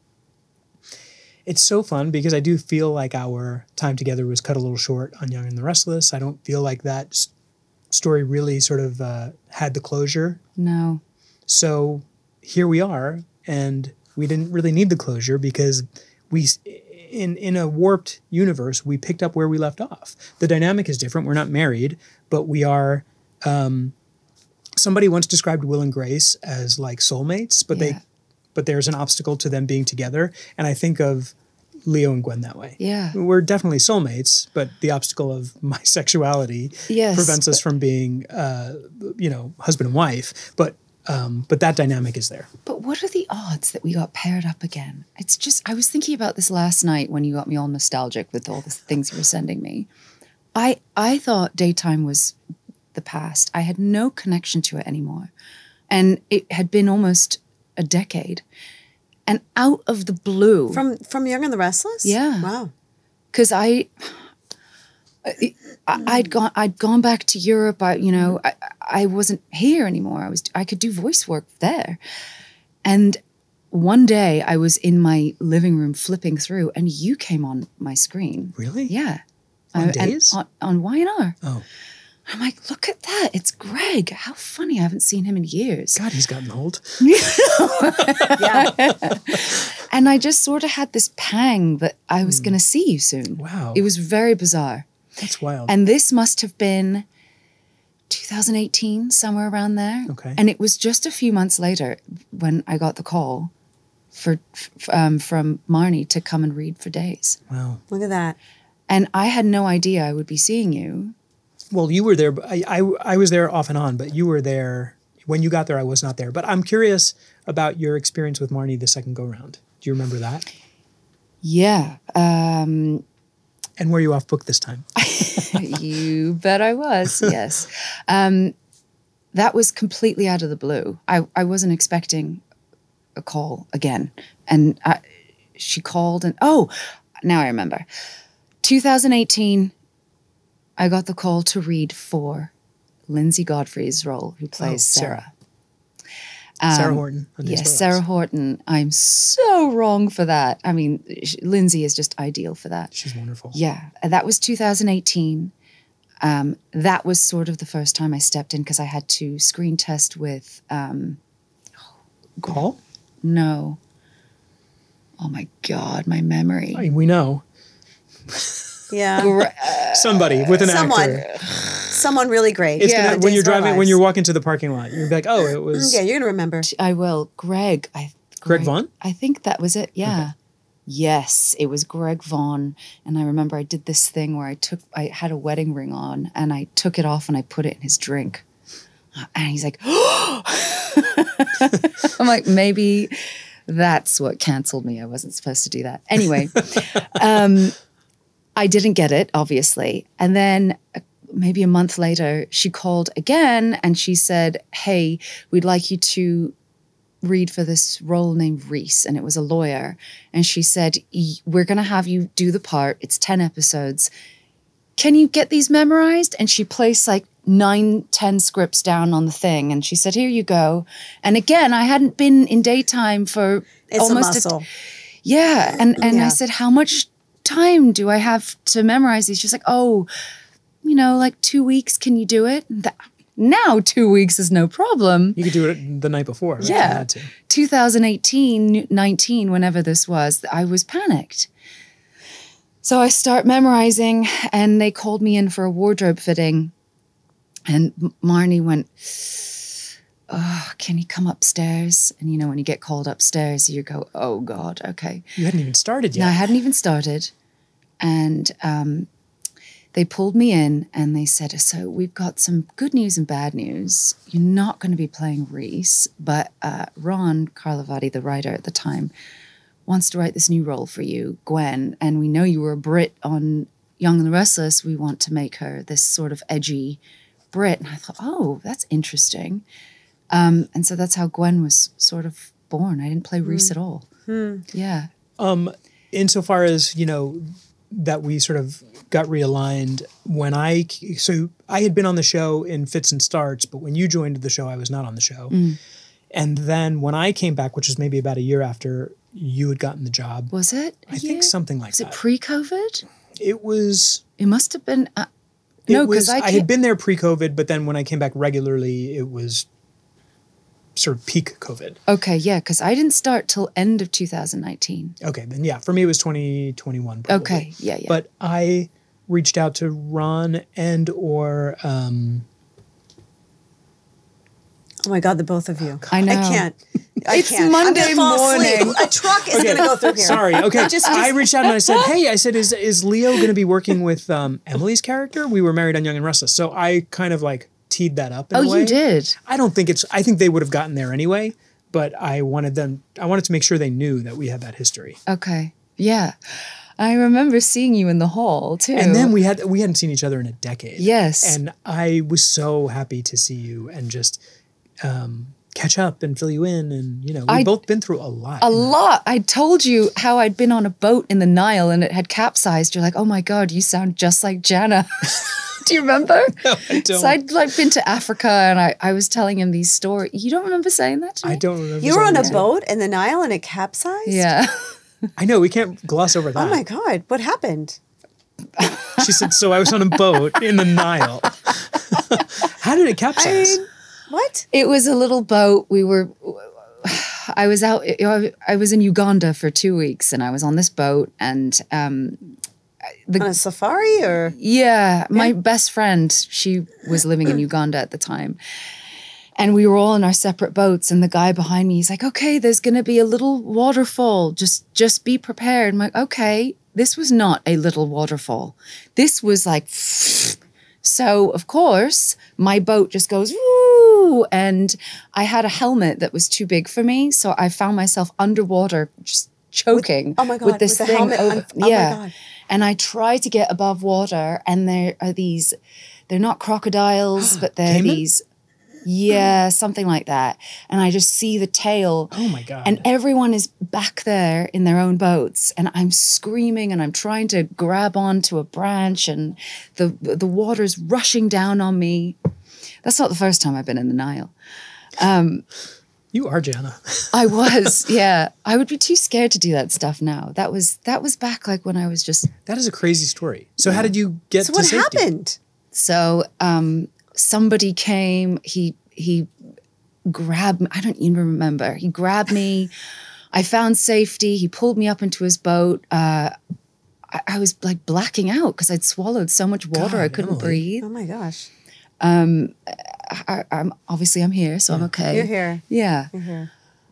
it's so fun because I do feel like our time together was cut a little short on Young and the Restless. I don't feel like that s- story really sort of uh, had the closure. No. So here we are, and we didn't really need the closure because we, in in a warped universe, we picked up where we left off. The dynamic is different. We're not married, but we are. Um, somebody once described Will and Grace as like soulmates, but Yeah. they, but there's an obstacle to them being together. And I think of Leo and Gwen that way. Yeah. We're definitely soulmates, but the obstacle of my sexuality Yes, prevents us but- from being, uh, you know, husband and wife. But um, but that dynamic is there. But what are the odds that we got paired up again? It's just, I was thinking about this last night when you got me all nostalgic with all the things you were sending me. I I thought daytime was the past. I had no connection to it anymore. And it had been almost a decade. And out of the blue. From from Young and the Restless? Yeah. Wow. Because I, I, I'd gone, I'd gone back to Europe. I, you know, I, I wasn't here anymore. I was, I could do voice work there. And one day I was in my living room flipping through, and you came on my screen. Really? Yeah. On I- and Days? On, on Y and R. Oh, I'm like, look at that. It's Greg. How funny. I haven't seen him in years. God, he's gotten old. Yeah. And I just sort of had this pang that I was going to see you soon. Wow. It was very bizarre. That's wild. And this must have been two thousand eighteen, somewhere around there. Okay. And it was just a few months later when I got the call for f- um, from Marnie to come and read for Days. Wow. Look at that. And I had no idea I would be seeing you. Well, you were there. but I, I, I was there off and on, but you were there. When you got there, I was not there. But I'm curious about your experience with Marnie the second go-round. Do you remember that? Yeah. Um, And were you off book this time? you bet I was, yes. Um, that was completely out of the blue. I, I wasn't expecting a call again. And I, she called and, oh, now I remember. two thousand eighteen, I got the call to read for Lindsay Godfrey's role, who plays Oh, Sarah. Sarah. Sarah Um, Horton. on Days Yes, Before Sarah Last. Horton. I'm so wrong for that. I mean, sh- Lindsay is just ideal for that. She's wonderful. Yeah, and that was two thousand eighteen. Um, that was sort of the first time I stepped in because I had to screen test with, um, Paul? no. Oh my God, my memory. I mean, we know. Yeah. Gra- Somebody with an Someone. actor. Someone really great. It's Yeah. gonna, when Days you're of Our driving, when Lives. you're walking to the parking lot, you're like, oh, it was Yeah, you're going to remember. I will. Greg. I, Greg Vaughn? I think that was it. Yeah. Yes, it was Greg Vaughn. And I remember I did this thing where I took, I had a wedding ring on and I took it off and I put it in his drink. And he's like, I'm like, maybe that's what canceled me. I wasn't supposed to do that. Anyway, um, I didn't get it, obviously. And then uh, maybe a month later, she called again and she said, hey, we'd like you to read for this role named Reese. And it was a lawyer. And she said, we're going to have you do the part. It's ten episodes. Can you get these memorized? And she placed like nine, ten scripts down on the thing. And she said, here you go. And again, I hadn't been in daytime for It's almost a muscle. yeah. And and Yeah. I said, how much time do I have to memorize these? She's like, oh, you know, like two weeks. Can you do it? And that, now two weeks is no problem. You could do it the night before. Right? If you Yeah. had to. twenty eighteen, nineteen, whenever this was, I was panicked. So I start memorizing and they called me in for a wardrobe fitting. And M- Marnie went, oh, can you come upstairs? And you know, when you get called upstairs, you go, oh God, okay. You hadn't even started yet. No, I hadn't even started. And um, they pulled me in and they said, so we've got some good news and bad news. You're not going to be playing Reese, but uh, Ron Carlivati, the writer at the time, wants to write this new role for you, Gwen. And we know you were a Brit on Young and the Restless. We want to make her this sort of edgy Brit. And I thought, oh, that's interesting. Um, and so that's how Gwen was sort of born. I didn't play Reese at all. Yeah. Um, insofar as, you know, that we sort of got realigned when I, so I had been on the show in fits and starts, but when you joined the show, I was not on the show. Mm. And then when I came back, which was maybe about a year after you had gotten the job. Was it? a I year? think something like Was that. it pre-COVID? It was, It must have been. Uh, it no, was, because I, I, can't- had been there pre-COVID, but then when I came back regularly, it was sort of peak COVID. Okay, yeah, because I didn't start till end of two thousand nineteen. Okay, then yeah, for me it was twenty twenty-one probably. Okay, yeah, yeah. But I reached out to Ron and or um, Oh my God, the both of you. I know. I can't. I It's can't. Monday I'm gonna fall asleep. morning. A truck is going to go through here. Sorry. Okay. I just, I reached out and I said, "Hey, I said, is is Leo going to be working with um, Emily's character? We were married on Young and Restless." So I kind of like teed that up. In Oh, a way. you did? I don't think it's. I think they would have gotten there anyway. But I wanted them. I wanted to make sure they knew that we had that history. Okay, yeah. I remember seeing you in the hall too. And then we had we hadn't seen each other in a decade. Yes. And I was so happy to see you and just um, catch up and fill you in. And you know, we've I- both been through a lot. a lot. I told you how I'd been on a boat in the Nile and it had capsized. You're like, oh my God, you sound just like Jana. Do you remember? No, I don't. So I'd like been to Africa and I, I was telling him these stories. You don't remember saying that to me? I don't remember. you were on a saying that. boat in the Nile and it capsized? Yeah. I know, we can't gloss over that. Oh my God, what happened? She said, so I was on a boat in the Nile. How did it capsize? I mean, what? It was a little boat. We were, I was out, I was in Uganda for two weeks and I was on this boat and um, On a safari or? yeah, my best friend, she was living in Uganda at the time. And we were all in our separate boats and the guy behind me, he's like, okay, there's going to be a little waterfall. Just, just be prepared. I'm like, okay, this was not a little waterfall. This was like, so of course my boat just goes, woo. And I had a helmet that was too big for me. So I found myself underwater, just choking oh my God, with this with the thing helmet over. on- oh my yeah. God. And I try to get above water and there are these, they're not crocodiles, but they're Caiman? these, yeah, something like that. And I just see the tail. Oh my God. And everyone is back there in their own boats. And I'm screaming and I'm trying to grab onto a branch and the the water's rushing down on me. That's not the first time I've been in the Nile. You are Jana. I was, yeah. I would be too scared to do that stuff now. That was that was back like when I was just That is a crazy story. So how did you get So to what safety? happened? so um somebody came, he he grabbed me. I don't even remember. He grabbed me. I found safety. He pulled me up into his boat. Uh I, I was like blacking out because I'd swallowed so much water I God, couldn't Emily. breathe. Oh my gosh. I, I'm obviously I'm here, so I'm okay. You're here. Yeah. You're here.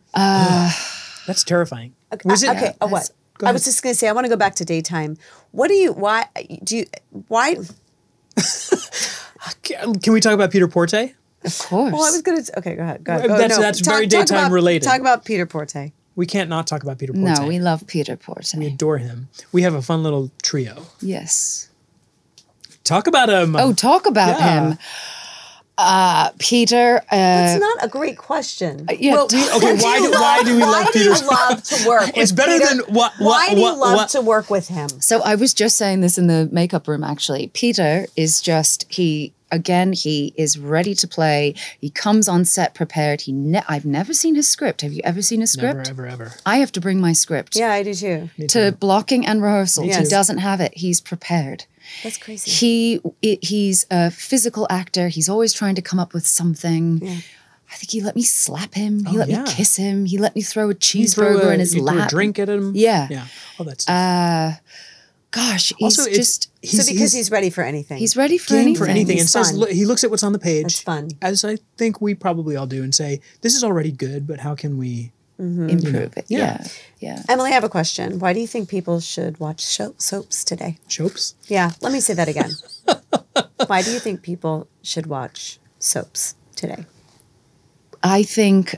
That's terrififing. Was it? Okay, uh, what? Go I ahead. was just going to say, I want to go back to daytime. What do you, why, do you, why, Can can we talk about Peter Porte? Of course. Well, I was gonna. Okay, go ahead. Go ahead. Well, Go, that's- that's very daytime about, related. Talk about Peter Porte. We can't not talk about Peter Porte. No, we love Peter Porte. We adore him. We have a fun little trio. Yes. Talk about him. Oh, talk about Yeah. him. Uh, Peter. Uh, That's not a great question. yeah, Well, t- okay, why do- why do we why love do you Peter? love to work? It's with better Peter? than what- Why what- do you what- love what- to work with him? So I was just saying this in the makeup room, actually. Peter is just, he, again, he is ready to play. He comes on set prepared. He, ne- I've never seen his script. Have you ever seen his script? Never, ever, ever. I have to bring my script Yeah, I do too. to blocking and rehearsal. Yes. He doesn't have it. He's prepared. That's crazy. He it, he's a physical actor. He's always trying to come up with something. Yeah. I think he let me slap him. He Oh, let yeah. me kiss him. He let me throw a You cheeseburger threw a, in his you threw lap. a drink at him. Yeah. Yeah. Oh, that's Uh, gosh, he's also it's- just he's, so because he's, ready for anything. he's ready for game anything. for anything, He's and says fun. look, he looks at what's on the page. That's fun. As I think we probably all do, and say, "This is already good, but how can we?" Improve it. Yeah. Yeah. Yeah. Emily, I have a question. Why do you think people should watch show- soaps today? Shopes. Yeah, let me say that again. Why do you think people should watch soaps today? I think,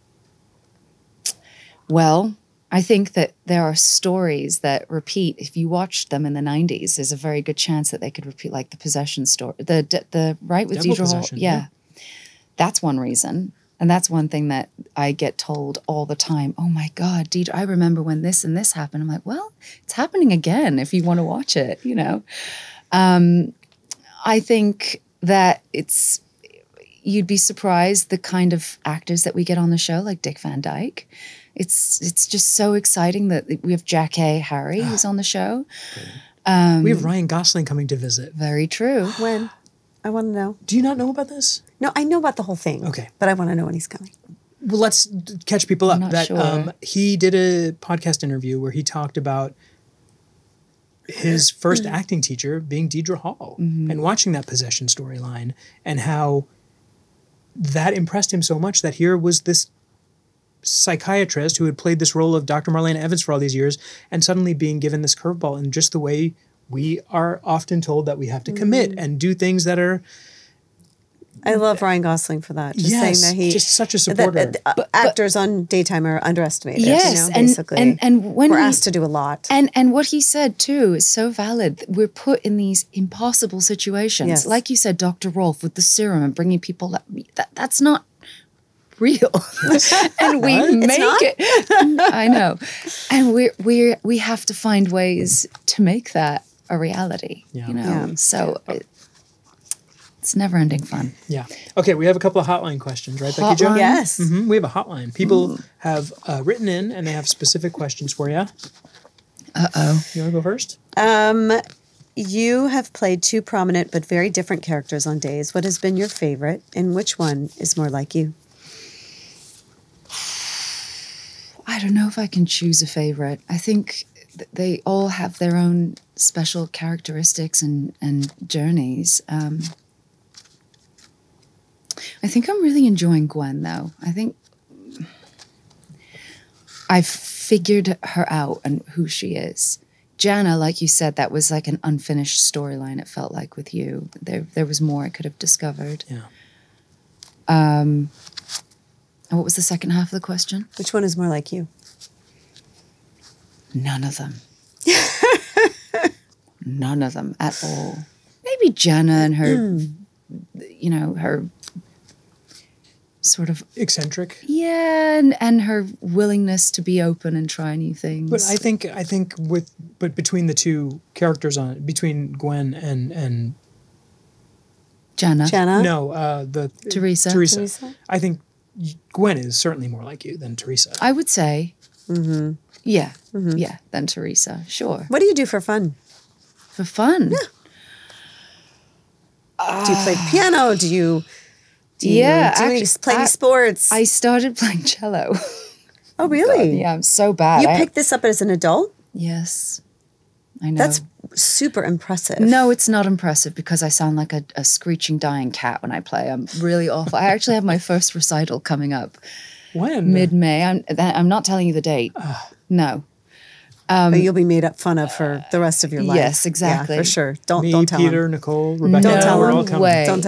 well, I think that there are stories that repeat. If you watched them in the nineties, there's a very good chance that they could repeat, like the possession story, the the, the right with Devil Deidre Hall. Possession, Yeah. yeah. That's one reason. And that's one thing that I get told all the time. Oh my God, Deidre, I remember when this and this happened. I'm like, well, it's happening again if you want to watch it, you know. Um, I think that it's, you'd be surprised the kind of actors that we get on the show, like Dick Van Dyke. It's it's just so exciting that we have Jack A. Harry who's on the show. we have Ryan Gosling coming to visit. Very true. When? I want to know. Do you not know about this? No, I know about the whole thing. Okay. But I want to know when he's coming. Well, let's d- catch people up. not that sure. um, he did a podcast interview where he talked about his first acting teacher being Deidre Hall and watching that possession storyline and how that impressed him so much that here was this psychiatrist who had played this role of Doctor Marlena Evans for all these years and suddenly being given this curveball in just the way we are often told that we have to commit and do things that are I love Ryan Gosling for that. Just Yes, saying that he just such a that- supporter. that, uh, actors on daytime are underestimated. Yes, you know, and- basically. and- and when we're he- asked to do a lot. And and what he said too is so valid. We're put in these impossible situations. Yes. Like you said, Doctor Rolf with the serum and bringing people that, that that's not real. and we make not? it. I know. And we we we have to find ways to make that a reality. Yeah. You know. Yeah. So it, it's never ending fun. Yeah. Okay, we have a couple of hotline questions, right, Becky Jo? Hotline? Yes. hmm We have a hotline. People have uh, written in and they have specific questions for you. Uh oh. You want to go first? Um, you have played two prominent but very different characters on Days. What has been your favorite, and which one is more like you? I don't know if I can choose a favorite. I think th- they all have their own special characteristics and, and journeys. Um, I think I'm really enjoying Gwen, though. I think I've figured her out and who she is. Jana, like you said, that was like an unfinished storyline, it felt like, with you. There, there was more I could have discovered. Yeah. Um, and what was the second half of the question? Which one is more like you? None of them. None of them at all. Maybe Jenna and her, you know, her sort of, Eccentric. yeah, and, and her willingness to be open and try new things. But I think I think with but between the two characters on between Gwen and and Jenna. Jenna? no uh, the Teresa. Teresa. Teresa? I think y- Gwen is certainly more like you than Teresa. I would say, yeah, yeah, than Teresa, sure. What do you do for fun? For fun. Do you play the piano? Do you, do you Yeah, do any, actu- play any I- sports? I started playing cello. oh, really? Yeah, I'm so bad. You I- picked this up as an adult? Yes. I know. That's super impressive. No, it's not impressive because I sound like a, a screeching, dying cat when I play. I'm really awful. I actually have my first recital coming up When mid-May. I'm, that, I'm not telling you the date. No. But you'll be made up fun of for the rest of your life. Yes, exactly. Yeah, for sure. Don't me, don't tell Peter, him. Nicole, Rebecca, Don't tell we're him. all coming. way. Don't tell him.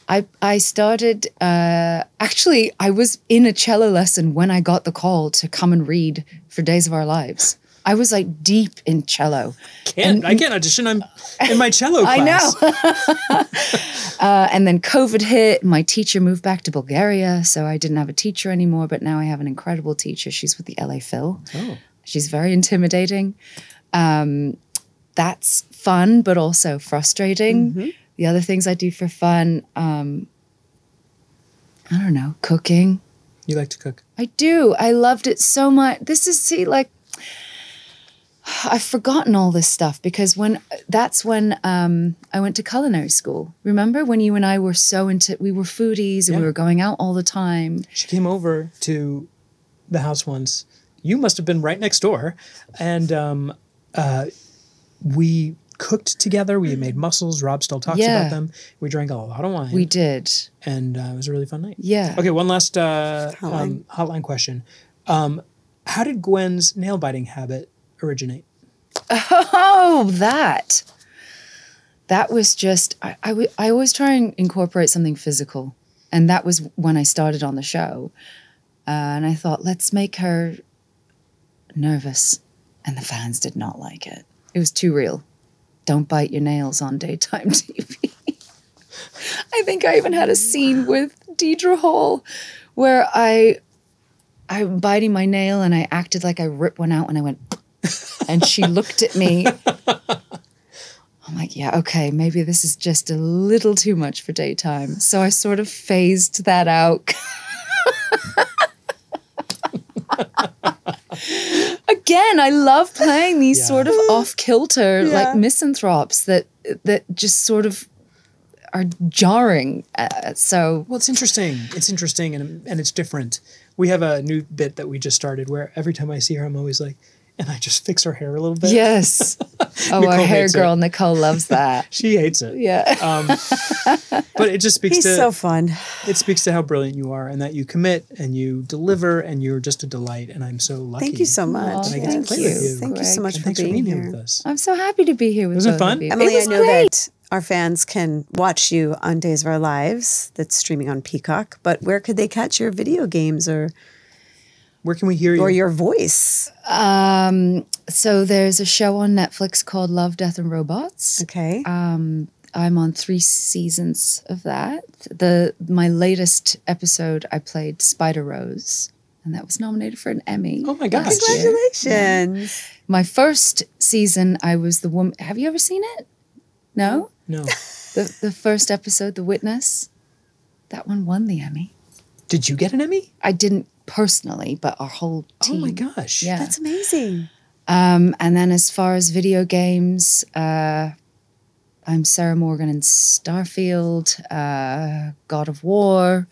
I I started. Uh, actually, I was in a cello lesson when I got the call to come and read for Days of Our Lives. I was like deep in cello. Can't, I can't audition. I'm in my cello class. I know. uh, and then COVID hit. My teacher moved back to Bulgaria, so I didn't have a teacher anymore. But now I have an incredible teacher. She's with the L A Phil. Oh. She's very intimidating. Um, that's fun, but also frustrating. Mm-hmm. The other things I do for fun, um, I don't know, cooking. You like to cook? I do. I loved it so much. This is, see, like, I've forgotten all this stuff because when that's when um, I went to culinary school. Remember when you and I were so into, we were foodies and yeah. we were going out all the time. She came over to the house once. You must have been right next door. And um, uh, we cooked together. We made mussels. Rob still talks yeah. about them. We drank a lot of wine. We did. And uh, it was a really fun night. Yeah. Okay, one last uh, hotline. Um, hotline question. Um, how did Gwen's nail biting habit originate? Oh, that. That was just, I, I, w- I always try and incorporate something physical. And that was when I started on the show. Uh, and I thought, let's make her nervous. And the fans did not like it. It was too real. Don't bite your nails on daytime T V. I think I even had a scene with Deidre Hall where I, I'm biting my nail and I acted like I ripped one out and I went, and she looked at me. I'm like, yeah, okay, maybe this is just a little too much for daytime. So I sort of phased that out. Again, I love playing these Yeah. sort of off-kilter, Yeah. like misanthropes that that just sort of are jarring. Uh, so Well, it's interesting. It's interesting and, and it's different. We have a new bit that we just started where every time I see her, I'm always like, and I just fix her hair a little bit. Yes. Oh, Nicole our hair hates girl, it. Nicole, loves that. She hates it. Yeah. Um, but it just speaks He's to so fun. it speaks to how brilliant you are and that you commit and you deliver and you're just a delight. And I'm so lucky. Thank you so much. Aw, I get to thank play you. with you. Thank you so Greg. much And for thanks for being, being here here. with us. I'm so happy to be here with Wasn't it both fun? of you. Emily, It was I know great. that our fans can watch you on Days of Our Lives that's streaming on Peacock, but where could they catch your video games or Where can we hear you? or your voice? Um, so there's a show on Netflix called Love, Death, and Robots. Okay. Um, I'm on three seasons of that. The my latest episode, I played Spider Rose, and that was nominated for an Emmy. Oh my gosh. last year. Congratulations. My first season, I was the woman. Have you ever seen it? No? No. The the first episode, The Witness, that one won the Emmy. Did you get an Emmy? I didn't personally, but our whole team. Oh my gosh. Yeah. That's amazing. Um, and then as far as video games, uh, I'm Sarah Morgan in Starfield, uh, God of War.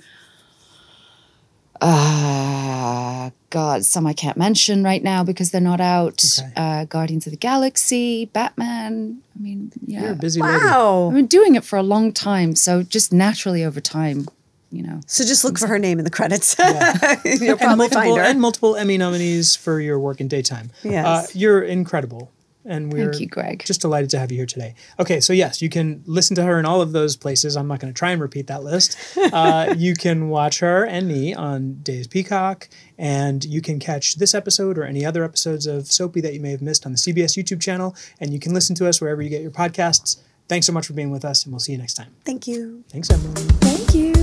Uh, God, some I can't mention right now because they're not out. Okay. Uh, Guardians of the Galaxy, Batman. I mean, yeah. You're a busy lady. Wow. I've been doing it for a long time, so just naturally over time, you know. So just look for her name in the credits. You'll And probably multiple, find her. and multiple Emmy nominees for your work in daytime. Yes. Uh, you're incredible. And we're Thank you, Greg. just delighted to have you here today. Okay, so yes, you can listen to her in all of those places. I'm not going to try and repeat that list. Uh, you can watch her and me on Days Peacock, and you can catch this episode or any other episodes of Soapy that you may have missed on the C B S YouTube channel, and you can listen to us wherever you get your podcasts. Thanks so much for being with us, and we'll see you next time. Thank you. Thanks, Emily. Thank you.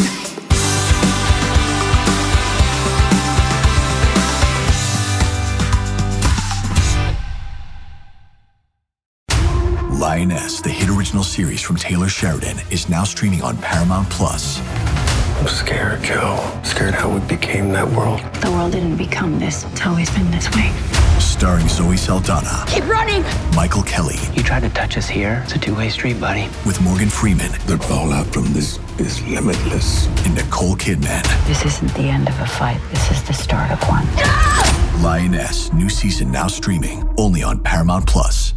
Lioness, the hit original series from Taylor Sheridan, is now streaming on Paramount Plus. I'm scared, Joe. Scared how we became that world. The world didn't become this. It's always been this way. Starring Zoe Saldana, Keep running! Michael Kelly, You tried to touch us here. It's a two-way street, buddy. with Morgan Freeman The fallout from this is limitless. and Nicole Kidman. This isn't the end of a fight. This is the start of one. Lioness, new season now streaming only on Paramount Plus.